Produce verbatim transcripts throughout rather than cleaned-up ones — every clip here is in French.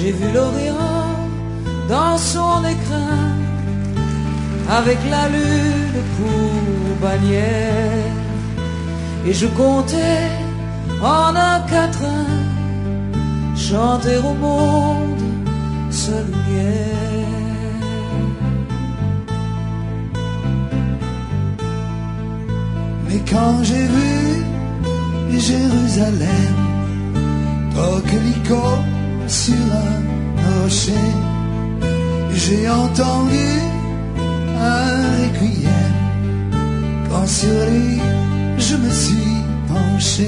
J'ai vu l'Orient dans son écrin, avec la lune pour bannière, et je comptais en un quatrain chanter au monde sa lumière. Mais quand j'ai vu Jérusalem, coquelicot sur un rocher, j'ai entendu un requiem. Quand sur lui je me suis penché,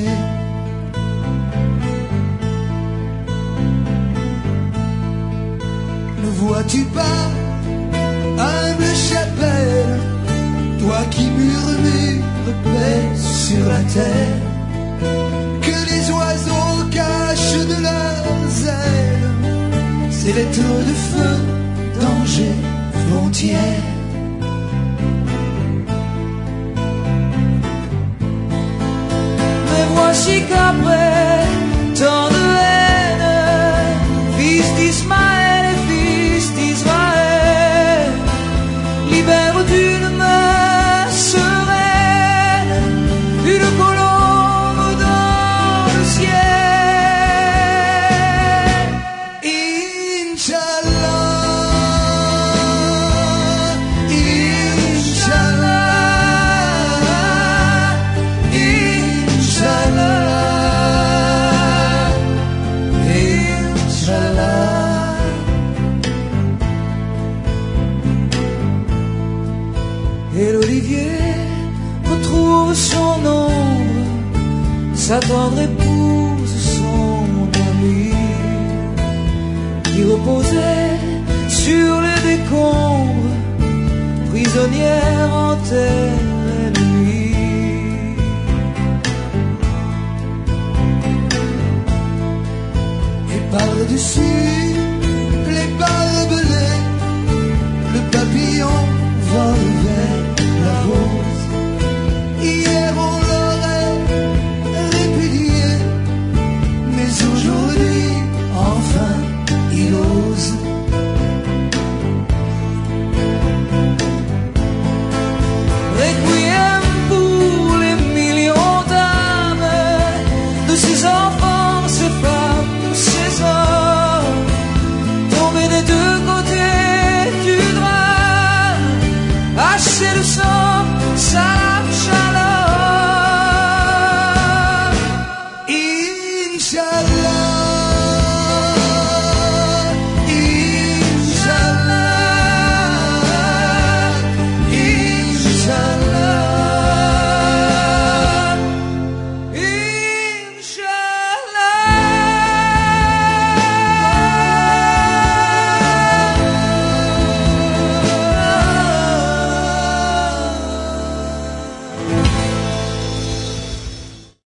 ne vois-tu pas, humble chapelle, toi qui murmures paix sur la terre, que les oiseaux cachent de leurs ailes ces lettres de feu, danger, frontière. Mais voici qu'après tant de haine, fils d'Ismaël et fils d'Israël, libère d'une main sereine une colombe dans le ciel. Inch'Allah, Inch'Allah, Inch'Allah, Inch'Allah. Et l'olivier retrouve son ombre, sa tendre épouse, son ami, qui reposait sur les décombres, prisonnière en terre et nuit. Et par-dessus